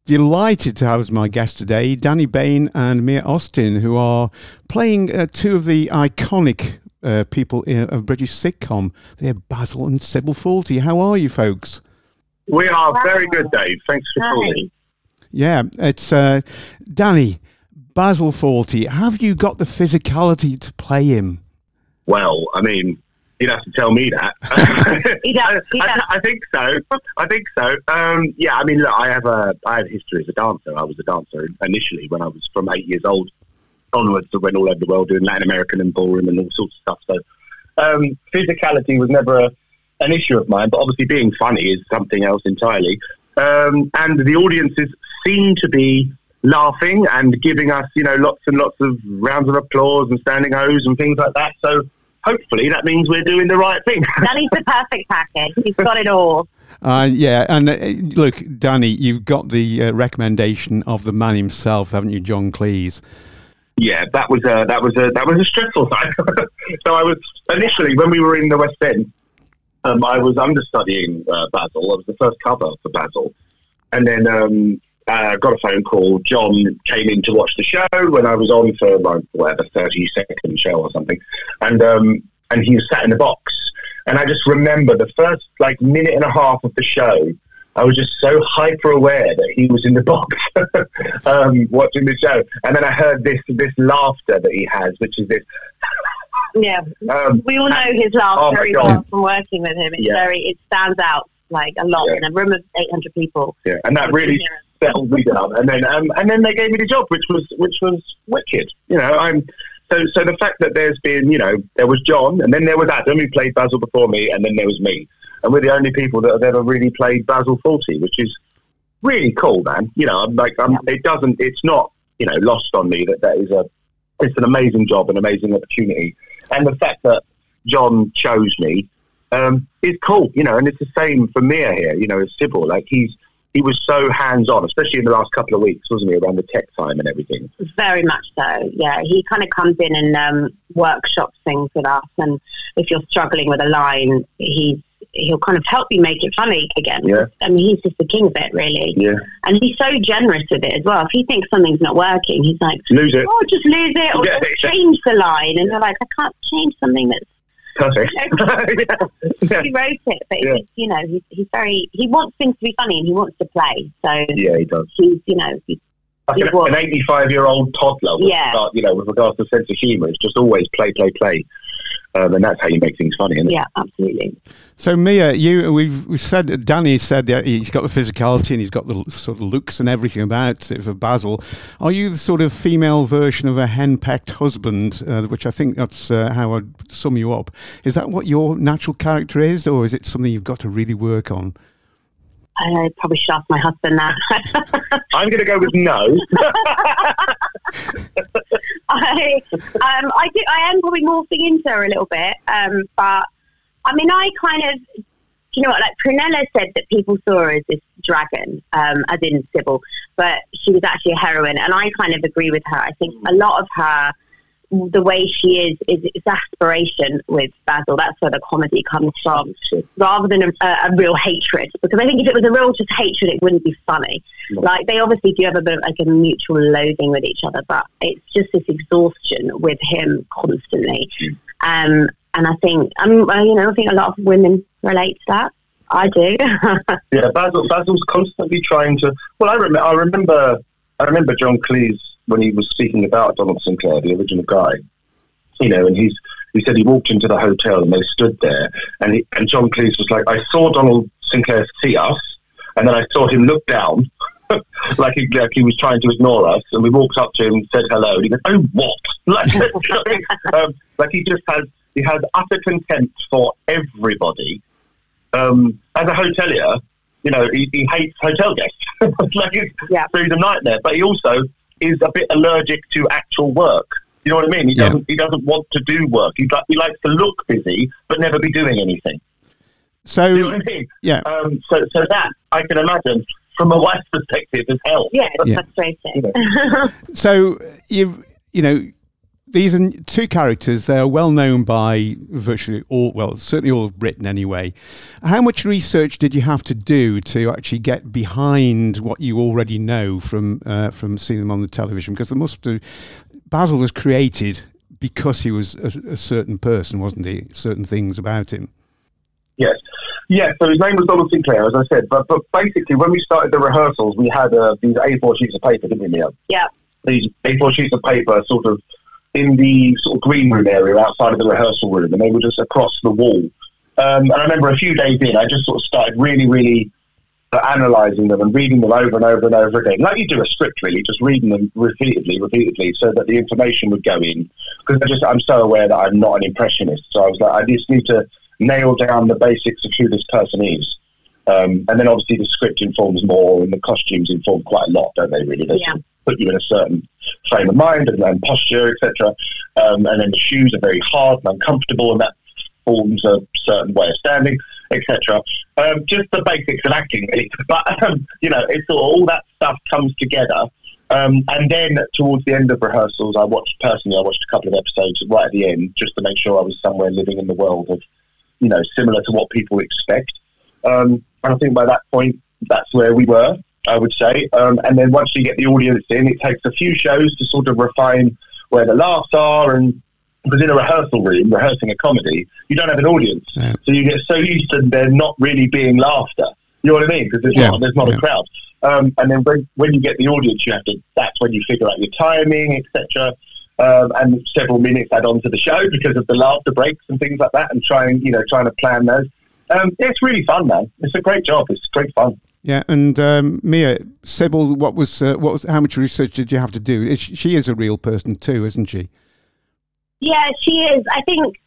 delighted to have as my guest today Danny Bain and Mia Austin, who are playing two of the iconic people of British sitcom. They're Basil and Sybil Fawlty. How are you, folks? We are very good, Dave. Thanks for calling. Yeah, it's Danny, Basil Fawlty. Have you got the physicality to play him? Well, I mean, you'd have to tell me that. I think so. Yeah, I mean, look, I have a history as a dancer. I was a dancer initially when I was from 8 years old onwards. I went all over the world doing Latin American and ballroom and all sorts of stuff. So physicality was never an issue of mine, but obviously being funny is something else entirely. And the audiences seem to be laughing and giving us, lots and lots of rounds of applause and standing O's and things like that. So hopefully that means we're doing the right thing. Danny's the perfect package. He's got it all. Yeah, and look, Danny, you've got the recommendation of the man himself, haven't you, John Cleese? Yeah, that was a stressful time. So I was initially, when we were in the West End, I was understudying Basil. I was the first cover for Basil, and then got a phone call. John came in to watch the show when I was on for like 30-second show or something, and he was sat in the box. And I just remember the first minute and a half of the show, I was just so hyper aware that he was in the box watching the show, and then I heard this laughter that he has, which is this. Yeah, we all know his laughter very well from working with him. It stands out a lot in a room of 800 people. Yeah, and that really settled me down. And then they gave me the job, which was wicked. So the fact that there's been, there was John, and then there was Adam, who played Basil before me, and then there was me, and we're the only people that have ever really played Basil Fawlty, which is really cool, man. It's not lost on me that it's an amazing job, an amazing opportunity. And the fact that John chose me is cool, and it's the same for Mia here, as Sybil. He was so hands-on, especially in the last couple of weeks, wasn't he, around the tech time and everything? Very much so, yeah. He kind of comes in and workshops things with us, and if you're struggling with a line, he'll kind of help you make it funny again. Yeah. I mean, he's just the king of it, really. Yeah. And he's so generous with it as well. If he thinks something's not working, he's like, lose it. Oh, just lose it, or change the line. And they're like, I can't change something that's perfect. He wrote it, but he wants things to be funny and he wants to play. So yeah, he does. He's an 85-year-old toddler. With regards to sense of humour, it's just always play. And that's how you make things funny, isn't it? Yeah, absolutely. So Mia, we've said, Danny said that he's got the physicality and he's got the sort of looks and everything about it for Basil. Are you the sort of female version of a henpecked husband, which I think that's how I'd sum you up? Is that what your natural character is, or is it something you've got to really work on? I probably should ask my husband that. I'm going to go with no. I am probably morphing into her a little bit, but I mean, I kind of, Prunella said that people saw her as this dragon, as in Sybil, but she was actually a heroine, and I kind of agree with her. I think a lot of her, the way she is aspiration with Basil. That's where the comedy comes from, rather than a real hatred. Because I think if it was a real just hatred, it wouldn't be funny. No. They obviously do have a bit of a mutual loathing with each other, but it's just this exhaustion with him constantly. And I think, I think a lot of women relate to that. I do. Yeah, Basil's constantly trying to. Well, I remember John Cleese when he was speaking about Donald Sinclair, the original guy, and he said he walked into the hotel and they stood there, and John Cleese was like, I saw Donald Sinclair see us, and then I saw him look down, like he was trying to ignore us, and we walked up to him and said hello, and he goes, oh, what? He has utter contempt for everybody. As a hotelier, he hates hotel guests. So he's a nightmare, but he also is a bit allergic to actual work. You know what I mean? He doesn't want to do work. He likes to look busy but never be doing anything. So you know what I mean? Yeah. So that I can imagine from a wife's perspective is hell. Yeah, it's frustrating. So you these are two characters. They are well known by virtually all, well, certainly all of Britain anyway. How much research did you have to do to actually get behind what you already know from seeing them on the television? Because Basil was created because he was a certain person, wasn't he? Certain things about him. Yes. Yeah, so his name was Donald Sinclair, as I said. But basically, when we started the rehearsals, we had these A4 sheets of paper, didn't we, Mia? Yeah. These A4 sheets of paper sort of in the sort of green room area outside of the rehearsal room, and they were just across the wall. And I remember a few days in, I just sort of started really, really analysing them and reading them over and over and over again. Like you do a script, really, just reading them repeatedly, so that the information would go in. Because I'm so aware that I'm not an impressionist. So I was like, I just need to nail down the basics of who this person is. And then obviously the script informs more, and the costumes inform quite a lot, don't they, really? They sort of put you in a certain frame of mind and posture, etc. And then the shoes are very hard and uncomfortable, and that forms a certain way of standing, etc. Just the basics of acting, really. But, it's sort of all that stuff comes together. And then towards the end of rehearsals, I watched a couple of episodes right at the end, just to make sure I was somewhere living in the world of, similar to what people expect. And I think by that point, that's where we were, I would say. And then once you get the audience in, it takes a few shows to sort of refine where the laughs are. And because in a rehearsal room, rehearsing a comedy, you don't have an audience. Yeah. So you get so used to there not really being laughter. You know what I mean? Because there's not a crowd. And then when you get the audience, that's when you figure out your timing, etc. And several minutes add on to the show because of the laughter breaks and things like that, and trying to plan those. It's really fun, man. It's a great job. It's great fun. Yeah, and Mia, Sybil, how much research did you have to do? She is a real person too, isn't she? Yeah, she is. I think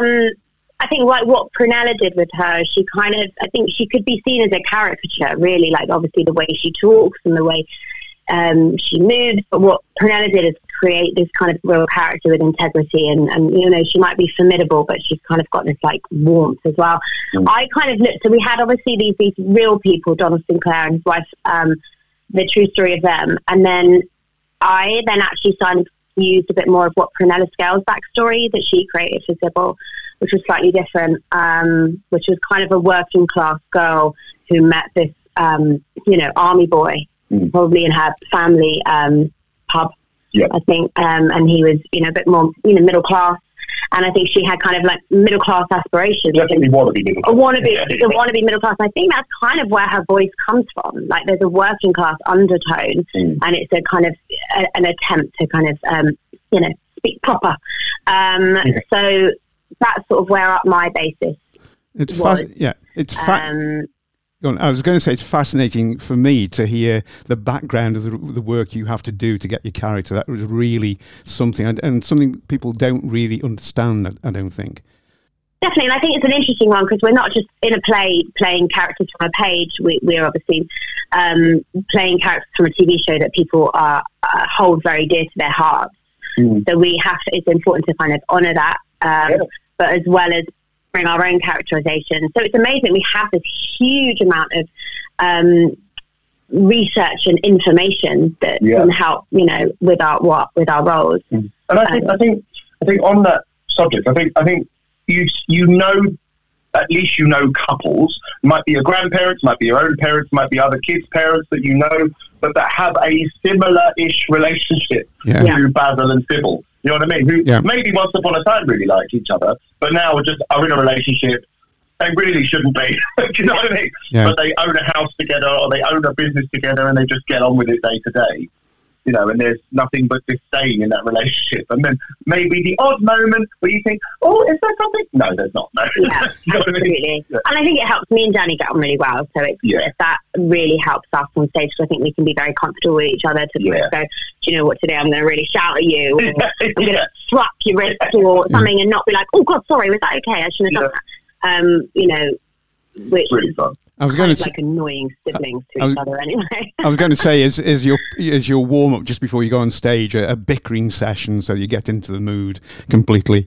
like what Prunella did with her, I think she could be seen as a caricature, really, like obviously the way she talks and the way she moves. But what Prunella did is create this kind of real character with integrity, and she might be formidable, but she's kind of got this like warmth as well. I kind of looked, so we had obviously these real people, Donald Sinclair and his wife, the true story of them, and then I actually used a bit more of what Prunella Scales' backstory that she created for Sybil, which was slightly different, which was kind of a working class girl who met this army boy, probably in her family pub. Yeah. I think, and he was, a bit more, middle class, and I think she had kind of like middle class aspirations. Definitely want to be middle class. Want to be middle class. I think that's kind of where her voice comes from. Like, there's a working class undertone, and it's a kind of an attempt to kind of, speak proper. So that's sort of where my basis. I was going to say it's fascinating for me to hear the background of the work you have to do to get your character. That was really something, and something people don't really understand, I don't think. Definitely, and I think it's an interesting one because we're not just in a play playing characters from a page. We're obviously playing characters from a TV show that people hold very dear to their hearts. So it's important to kind of honour that, but as well as bring our own characterization. So it's amazing we have this huge amount of research and information that can help, with our roles. And I think on that subject, I think at least couples, might be your grandparents, might be your own parents, might be other kids' parents that but that have a similar-ish relationship to Basil and Sybil. You know what I mean? Who maybe once upon a time really liked each other, but now are in a relationship. They really shouldn't be. Do you know what I mean? Yeah. But they own a house together, or they own a business together, and they just get on with it day to day. And there's nothing but disdain in that relationship. And then maybe the odd moment where you think, oh, is there something? No, there's not. No. Yeah, absolutely. And I think it helps me and Danny get on really well. So that really helps us on stage, because I think we can be very comfortable with each other to go, do you know what, today I'm going to really shout at you, or I'm going to slap your wrist or something, and not be like, oh, God, sorry, was that okay? I shouldn't have done that. Which really fun. I was going to say, like annoying siblings to each other anyway. I was going to say, is your warm up just before you go on stage a bickering session so you get into the mood completely?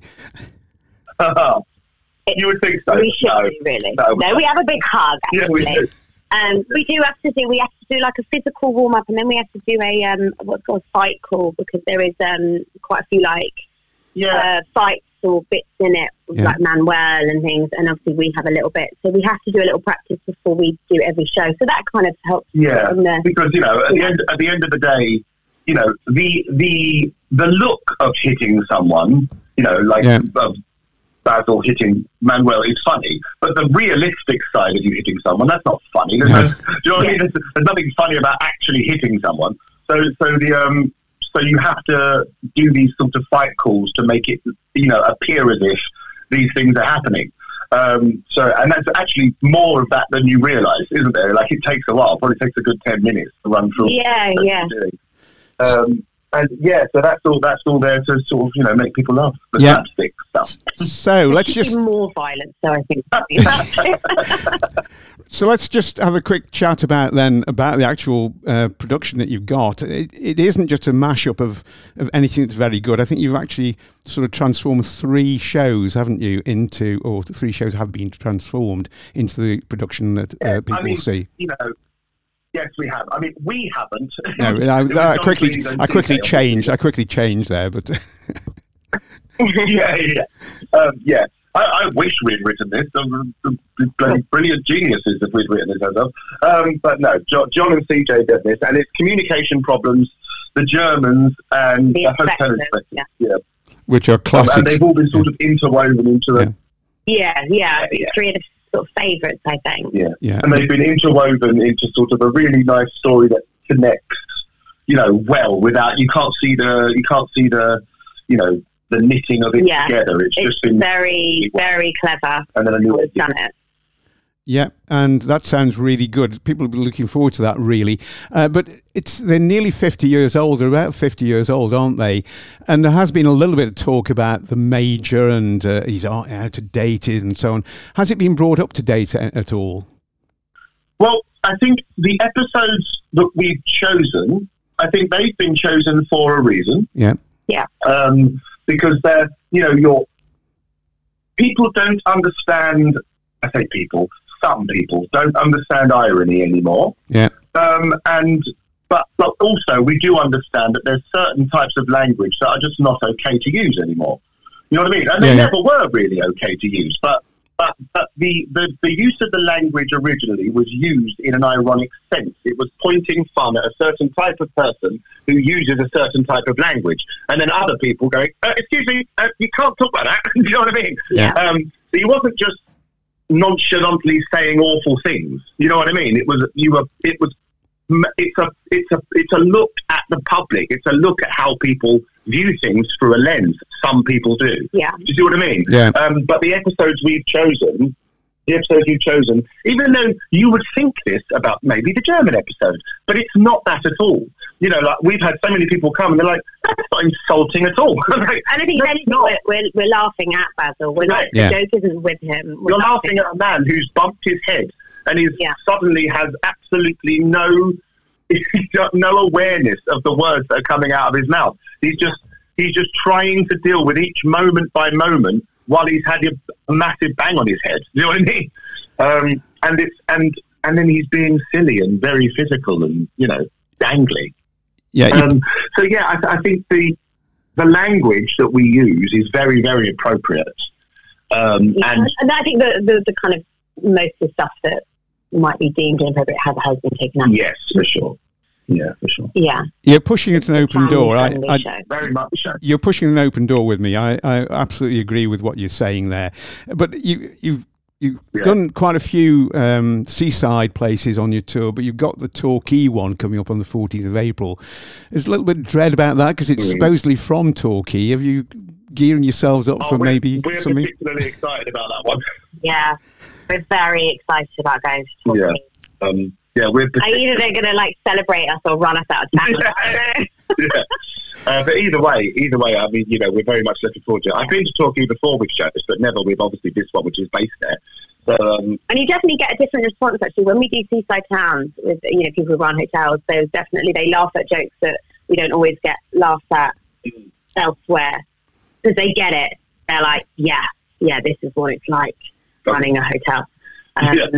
You would think so. We should really. No, we have a big hug. Actually. Yeah, we do. We have to do like a physical warm up, and then we have to do a what's called fight call, because there is quite a few like fights or bits in it, like Manuel and things, and obviously we have a little bit, so we have to do a little practice before we do every show. So that kind of helps. Yeah, because at the end of the day, the look of hitting someone, Basil hitting Manuel is funny, but the realistic side of you hitting someone, that's not funny. Do you know what I mean? There's nothing funny about actually hitting someone. So you have to do these sort of fight calls to make it, appear as if these things are happening. And that's actually more of that than you realise, isn't there? Like, it takes a while. Probably takes a good 10 minutes to run through. So that's all there to sort of, make people laugh. The slapstick stuff. So let's just more violent. So I think. So let's just have a quick chat about the actual production that you've got. It isn't just a mashup of anything that's very good. I think you've actually sort of transformed 3 shows, haven't you, or 3 shows have been transformed into the production that people see. Yes, we have. I mean, we haven't. No, I quickly changed there, but yeah. I wish we'd written this. Bloody brilliant geniuses if we'd written this ourselves. But no, John and CJ did this, and it's communication problems, the Germans and the hotel inspectors, which are classics. And they've all been sort of interwoven into the. It's 3 of the sort of favourites, I think. Yeah. And they've been interwoven into sort of a really nice story that connects, well, without you can't see the the knitting of it together. It's just been very, very clever. And then done it. Yeah, and that sounds really good. People will be looking forward to that, really. But they're nearly 50 years old. They're about 50 years old, aren't they? And there has been a little bit of talk about the Major and he's out of date and so on. Has it been brought up to date at all? Well, I think the episodes that we've chosen, I think they've been chosen for a reason. Yeah. Because they're, people don't understand. I say people. Some people don't understand irony anymore. Yeah. But also we do understand that there's certain types of language that are just not okay to use anymore. You know what I mean? And they never were really okay to use. But the use of the language originally was used in an ironic sense. It was pointing fun at a certain type of person who uses a certain type of language, and then other people going, "Excuse me, you can't talk about that." Do you know what I mean? Yeah. So he wasn't just nonchalantly saying awful things. You know what I mean? It's a look at the public. It's a look at how people view things through a lens. Some people do. Yeah. Do you see what I mean? Yeah. But the episodes you've chosen, even though you would think this about maybe the German episode, but it's not that at all. Like, we've had so many people come and they're like, that's not insulting at all. Like, and I think we're laughing at Basil. We're not, the joke isn't with him. You're laughing at a man who's bumped his head and suddenly has absolutely no awareness of the words that are coming out of his mouth. He's just trying to deal with each moment by moment while he's had a massive bang on his head. You know what I mean? And then he's being silly and very physical and dangly. Yeah. I think the language that we use is very, very appropriate. And I think the kind of most of the stuff that might be deemed inappropriate has been taken out. Yes, for sure. Yeah, for sure. Yeah. You're pushing it an open door. Very much so. You're pushing an open door with me. I absolutely agree with what you're saying there. But you've done quite a few seaside places on your tour, but you've got the Torquay one coming up on the 14th of April. There's a little bit of dread about that because it's supposedly from Torquay. Have you gearing yourselves up for maybe something? We're particularly excited about that one. Yeah. We're very excited about going to Torquay. Either they're going to celebrate us or run us out of town. But either way, I mean, we're very much looking forward to it. I've been to Torquay before with shows, but never with obviously this one, which is based there. And you definitely get a different response actually when we do seaside towns with people who run hotels. There's definitely they laugh at jokes that we don't always get laughed at elsewhere because they get it. They're like, yeah, this is what it's like running a hotel.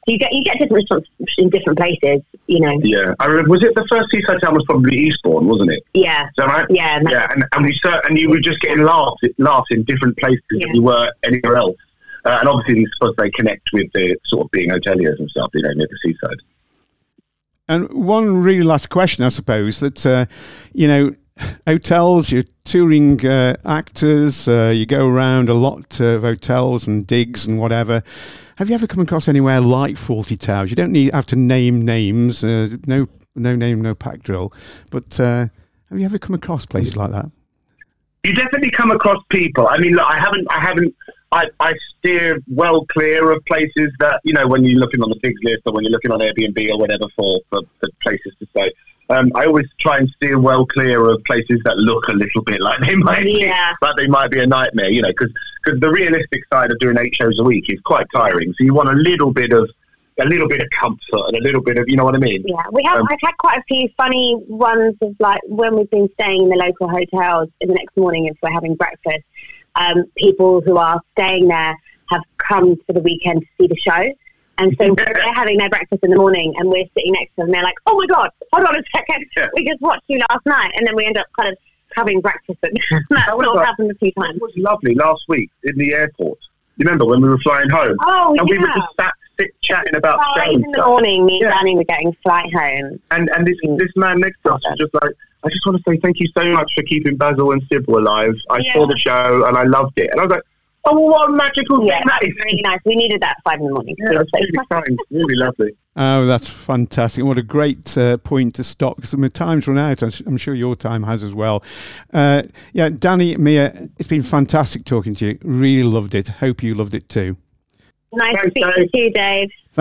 You get different responses in different places, you know. Yeah, I remember. Was it the first seaside town was probably Eastbourne, wasn't it? Yeah. Is that right? Yeah. Yeah, and you were just getting laughs in different places than you were anywhere else. And obviously, I suppose they connect with the sort of being hoteliers and stuff, you know, near the seaside. And one really last question, I suppose, that, you know, hotels, you're touring actors, you go around a lot of hotels and digs and whatever. Have you ever come across anywhere like Fawlty Towers? You don't have to name names, no name, no pack drill. But have you ever come across places like that? You definitely come across people. I mean, look, I steer well clear of places that, you know, when you're looking on the pigs list or when you're looking on Airbnb or whatever for places to stay. I always try and steer well clear of places that look a little bit like they might be a nightmare, you know, because the realistic side of doing 8 shows a week is quite tiring. So you want a little bit of comfort and a little bit of, you know what I mean? Yeah, I've had quite a few funny ones of like when we've been staying in the local hotels in the next morning if we're having breakfast. People who are staying there have come for the weekend to see the show. And so they're having their breakfast in the morning and we're sitting next to them and they're like, oh my God, hold on a second. Yeah. We just watched you last night. And then we end up kind of having breakfast. And that sort of happened a few times. It was lovely last week in the airport. You remember when we were flying home? Oh, and we were just chatting about shows. 5 in the morning, me and Danny were getting flight home. And this man next to us was just like, I just want to say thank you so much for keeping Basil and Sybil alive. I saw the show and I loved it. And I was like, oh, what a magical thing that is. Really nice. We needed that 5 in the morning. Yeah, that's really kind. Really lovely. Oh, that's fantastic. What a great point to stop, because the time's run out. I'm sure your time has as well. Danny, Mia, it's been fantastic talking to you. Really loved it. Hope you loved it too. Nice to speak to you, Dave.